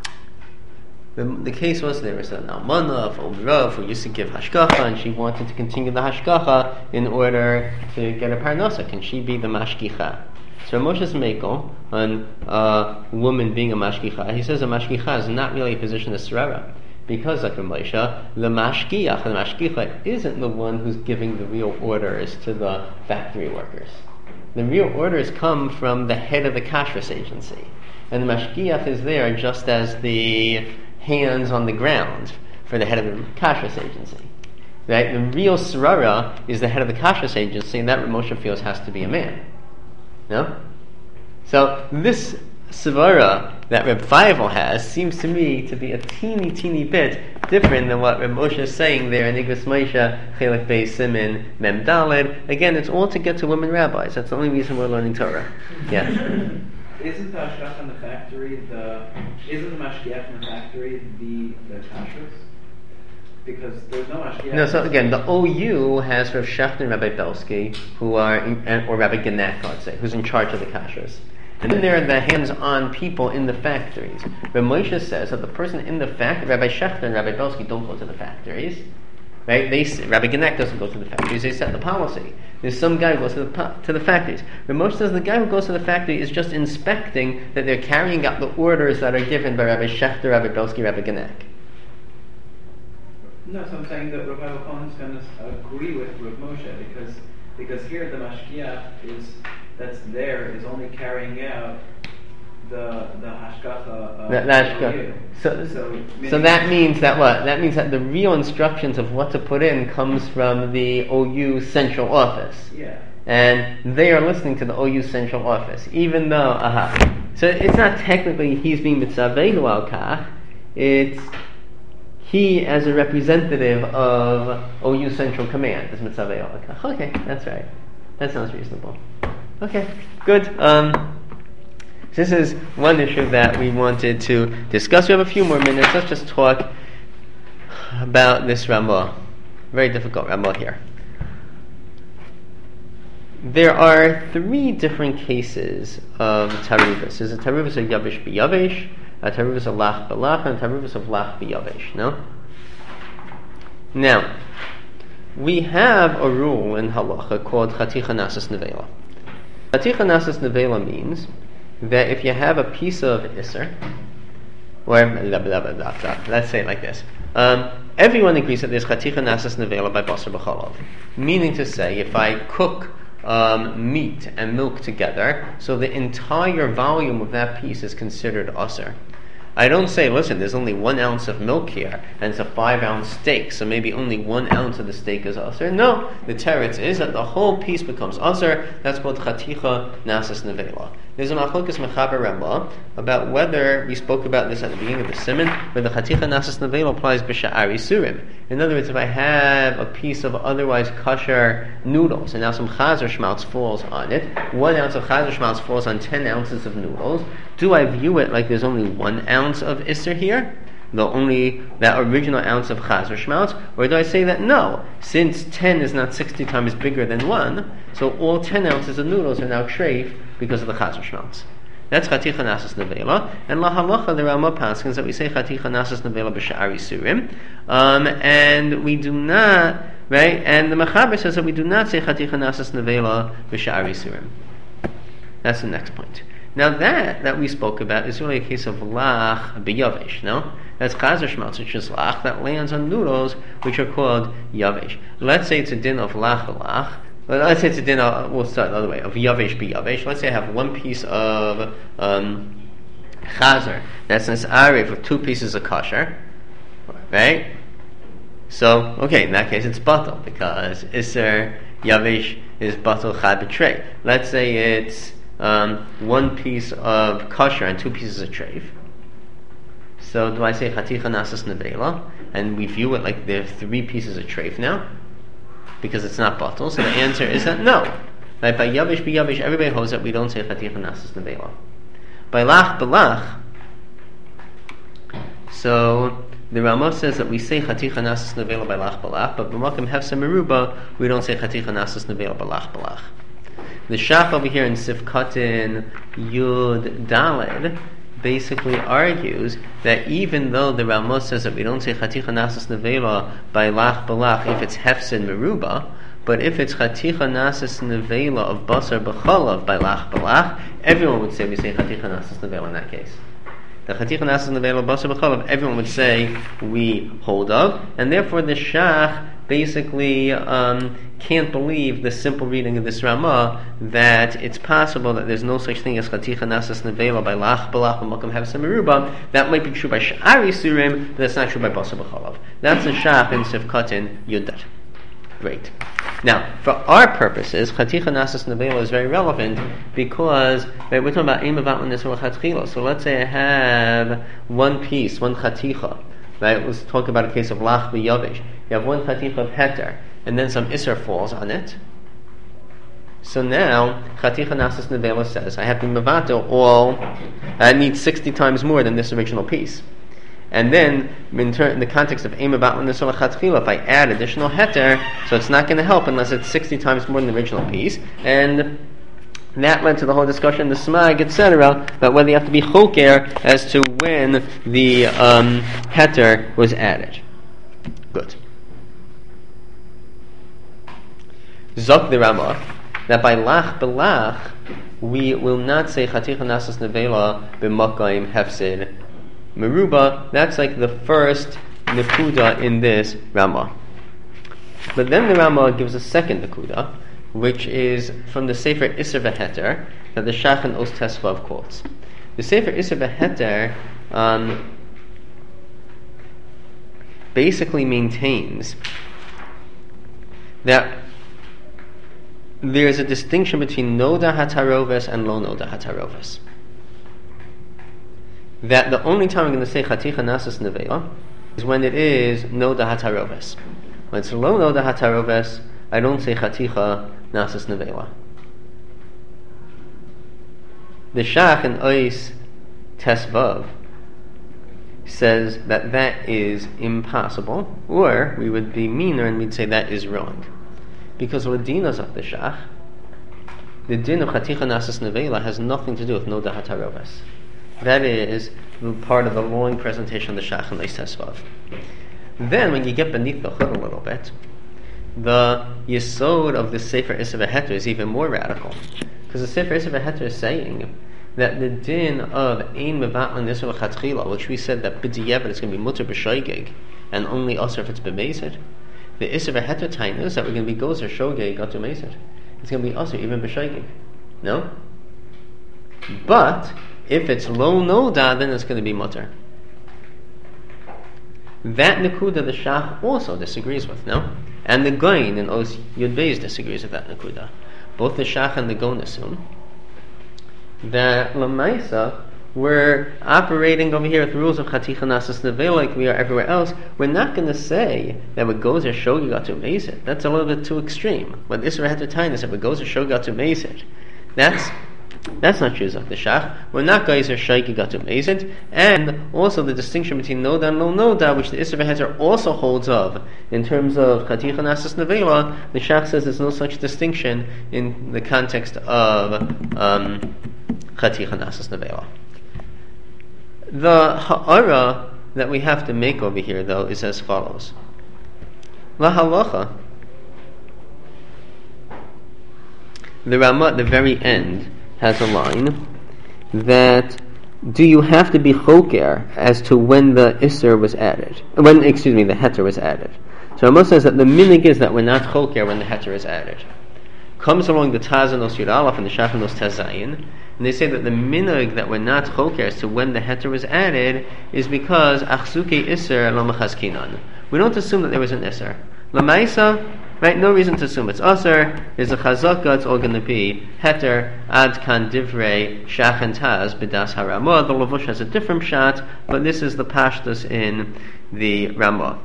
the case was there was an almana of Old Rav who used to give hashgacha, and she wanted to continue the hashgacha in order to get a parnasa. Can she be the mashgicha? So Moshe's Mekel on a woman being a mashgicha, he says a mashgicha is not really a position of Srera. Because, like Moshe, the mashgicha isn't the one who's giving the real orders to the factory workers. The real orders come from the head of the kashrus agency. And the mashgiach is there just as the hands on the ground for the head of the kashrus agency. Right? The real Srara is the head of the kashrus agency, and that Moshe feels has to be a man. No? So this Svara that Reb Feivel has seems to me to be a teeny bit different than what Reb Moshe is saying there in Igros Moshe Chelik Beis Siman Mem Daled. Again, it's all to get to women rabbis. That's the only reason we're learning Torah. Yeah. Isn't the hashgacha in the factory isn't the mashgiach in the factory the kashrus? Because there's no mashgiach. No, so again, the OU has Rav Shechter and Rabbi Belsky, who are, or Rabbi Genek, let's say, who's in charge of the kashrus. And then there are the hands-on people in the factories. But Moshe says that the person in the factory, Rabbi Shechter and Rabbi Belsky don't go to the factories. Right? Rabbi Genek doesn't go to the factories. They set the policy. There's some guy who goes to the factories. But Moshe says the guy who goes to the factory is just inspecting that they're carrying out the orders that are given by Rabbi Shechter, Rabbi Belsky, Rabbi Genek. No, so I'm saying that Rav Cohen is going to agree with Rav Moshe because here the mashgiach that's there is only carrying out the hashgacha. So that means that what? That means that the real instructions of what to put in comes from the OU central office. Yeah. And they are listening to the OU central office, even though, So it's not technically he's being mitzaveh al kach, it's he as a representative of OU Central Command is mitzaveh al kach. Okay, that's right. That sounds reasonable. Okay, good. This is one issue that we wanted to discuss. We have a few more minutes. Let's just talk about this Ramah. Very difficult Ramah here. There are 3 different cases of taruvus. There's a taruvus of yavish b'yavish, a taruvus of lach b'lach, and a taruvus of lach b'yavish. No? Now, we have a rule in halacha called chaticha nasas nevela. Chaticha nasas nevela means that if you have a piece of iser, or let's say it like this. Everyone agrees that there's chaticha nasas nevela by basar b'chalav. Meaning to say, if I cook meat and milk together, so the entire volume of that piece is considered aser. I don't say, listen, there's only 1 ounce of milk here, and it's a 5-ounce steak, so maybe only 1 ounce of the steak is aser. No, the teretz is that the whole piece becomes aser. That's called chaticha nasas nevela. There's an achlokas mechaber Ramah about whether, we spoke about this at the beginning of the siman, where the chaticha nasas nevela applies b'sha'ar isurim. In other words, if I have a piece of otherwise kosher noodles, and now some chazer schmaltz falls on it, 1 ounce of chazer schmaltz falls on 10 ounces of noodles, do I view it like there's only 1 ounce of iser here? That original ounce of chazer schmaltz? Or do I say that no, since 10 is not 60 times bigger than 1, so all 10 ounces of noodles are now treif because of the chazer schmaltz? That's chaticha nasas nevela, and la halacha the Ramah paskins that we say chaticha nasas nevela b'sha'ar isurim, and we do not, right? And the mechaber says that we do not say chaticha nasas nevela b'sha'ar isurim. That's the next point. Now that we spoke about is really a case of lach b'yavish, no? That's chazer schmaltz, which is lach, that lands on noodles, which are called yavish. Let's say it's a din of lach b'lach. Let's say it's a din of, we'll start the other way, of yavish b'yavish. Let's say I have 1 piece of chazer, that's an arev of 2 pieces of kosher, right? So, okay, in that case it's batal, because iser yavish is batal chad b'trei. Let's say it's 1 piece of kosher and 2 pieces of treif. So do I say chaticha nasas nevela, and we view it like there are 3 pieces of treif now, because it's not batal? So the answer is that no. Right? By yavish b'yavish, everybody holds that we don't say chaticha nasas nevela. By lach b'lach, so the Ramah says that we say chaticha nasas nevela by lach b'lach, but b'makom hefsa meruba, we don't say chaticha nasas nevela by lach b'lach. The Shach over here in Sifkatin Yud Daled basically argues that even though the Ramah says that we don't say chaticha nasas nevela by lach b'lach if it's hefsin meruba, but if it's chaticha nasas nevela of basar b'chalav by lach b'lach, everyone would say we say chaticha nasas nevela in that case. The chaticha nasas nevela of basar b'chalav, everyone would say we hold of, and therefore the Shach basically can't believe the simple reading of this Ramah that it's possible that there's no such thing as chaticha nasas nevela by lach b'lach b'makom hefsa meruba. That might be true by sha'ar isurim, but that's not true by basar b'chalav. That's the Shach in Sifkatin Yudat. Great. Now, for our purposes, chaticha nasas nevela is very relevant because we're talking about aim about when this chatchila. So let's say I have 1 piece, 1 chaticha. Right? Let's talk about a case of lach b'yavish. You have 1 chaticha of heter, and then some iser falls on it. So now, chaticha nasas nevela says, I have to mevatel all, I need 60 times more than this original piece. And then, in the context of aim about l'nesol chatchila, if I add additional heter, so it's not going to help unless it's 60 times more than the original piece. And that led to the whole discussion in the Smag, etc., about whether you have to be choker as to when the heter was added. Good. Zok the Ramah, that by lach b'lach, we will not say chaticha nasas nevela b'makayim hefsid meruba. That's like the first Nekuda in this Ramah. But then the Ramah gives a second Nekuda, which is from the Sefer Isser V'Heter that the Shach and Os Tesvav quotes. The Sefer Isser V'Heter basically maintains that there is a distinction between Noda Hataroves and Lo Noda Hataroves. That the only time I'm going to say Chaticha Nasas Nevela is when it is Noda Hataroves. When it's Lo Noda Hataroves, I don't say Chaticha Nasas Nevela. The Shach in Ois Tesvav says that that is impossible, or we would be meaner and we'd say that is wrong. Because Ladinas of the Shach, the din of Chaticha Nasas Nevela has nothing to do with Noda Hataroves. That is part of the long presentation of the Shach and Ois Tesvav. Then, when you get beneath the hood a little bit, the Yesod of the Sefer Isser V'Heter is even more radical. Because the Sefer Isser V'Heter is saying that the din of Ein Mevatlan Isser L'Chatchila, which we said that B'diyevet is going to be Mutter B'Shoigeg, and only Asr if it's B'Mezid, the Isser V'Heter time is that we're going to be Gozer Shogeg Gatu Mezid. It's going to be Asr even B'Shoigeg. No? But if it's Lo Noda, then it's going to be Mutter. That Nekuda the Shach also disagrees with, no? And the Goin in Os Yud Beis disagrees with that Nekuda. Both the Shach and the Goin assume that Lamaisa, we're operating over here with rules of Chaticha Nasas Nevela like we are everywhere else. We're not going to say that what goes or Shogi got to Mezid. That's a little bit too extreme. What Isra had to time is that what goes or Shogi got to Mezid. That's not true of the Shach. We're not guys or Shaiki got to Mezid. And also the distinction between Noda and Lo Noda, which the Isra Heter also holds of in terms of Chaticha Nasas Nevela, the Shach says there's no such distinction in the context of Chaticha Nasas Nevela. The ha'ara that we have to make over here, though, is as follows. La halacha, the Ramah at the very end has a line that do you have to be choker as to when the Isser was added? The heter was added. So Ramah says that the minig is that we're not choker when the heter is added. Comes along the Taz and Os Yud Aleph and the Shach and Os Tazayin, and they say that the minog that we're not choker as to when the heter was added is because achzuke iser lo mechaskinan. We don't assume that there was an iser. Lamaisa, right? No reason to assume it's aser. There's a chazaka. It's all going to be heter ad kan divrei Shach and Taz b'das haramah. The Lavush has a different shot, but this is the pashtus in the Ramah.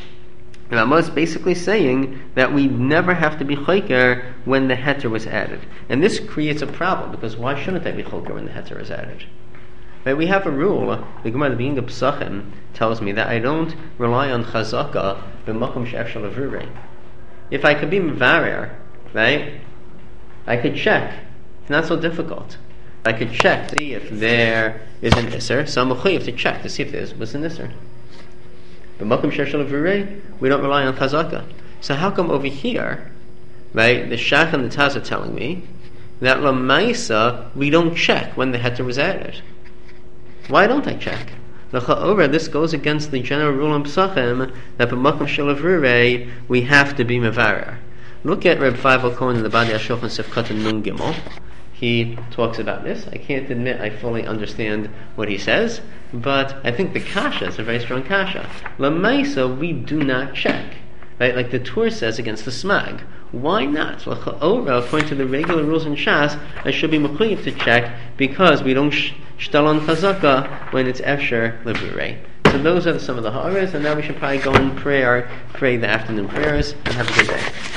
Ramah is basically saying that we never have to be choker when the heter was added. And this creates a problem, because why shouldn't I be choker when the heter is added? Right, we have a rule, the Gemara, the being of Pesachim, tells me that I don't rely on chazaka b'makom she'ef shel avurei. If I could be mevarer, right, I could check. It's not so difficult. I could check to see if there is an isser, so I'm mechuyev to check to see if there was an isser. But Makom Sheshel Avurei, we don't rely on Chazaka. So how come over here, right, the Shach and the Taz are telling me that Lamaisa, we don't check when the heter was added? Why don't I check? This goes against the general rule in Pesachim that for Makom Sheshel Avurei, we have to be Mevarer. Look at Reb Feivel Cohen in the Badi HaShulchan Sefkat and Nun Gimel. He talks about this. I can't admit I fully understand what he says, but I think the kasha is a very strong kasha. Lamaisa, we do not check. Right? Like the Tur says against the Smag. Why not? According to the regular rules in Shas, I should be mechuyev to check because we don't shtal on chazaka when it's efsher levrei. So those are some of the ha'aras, and now we should probably go and pray the afternoon prayers, and have a good day.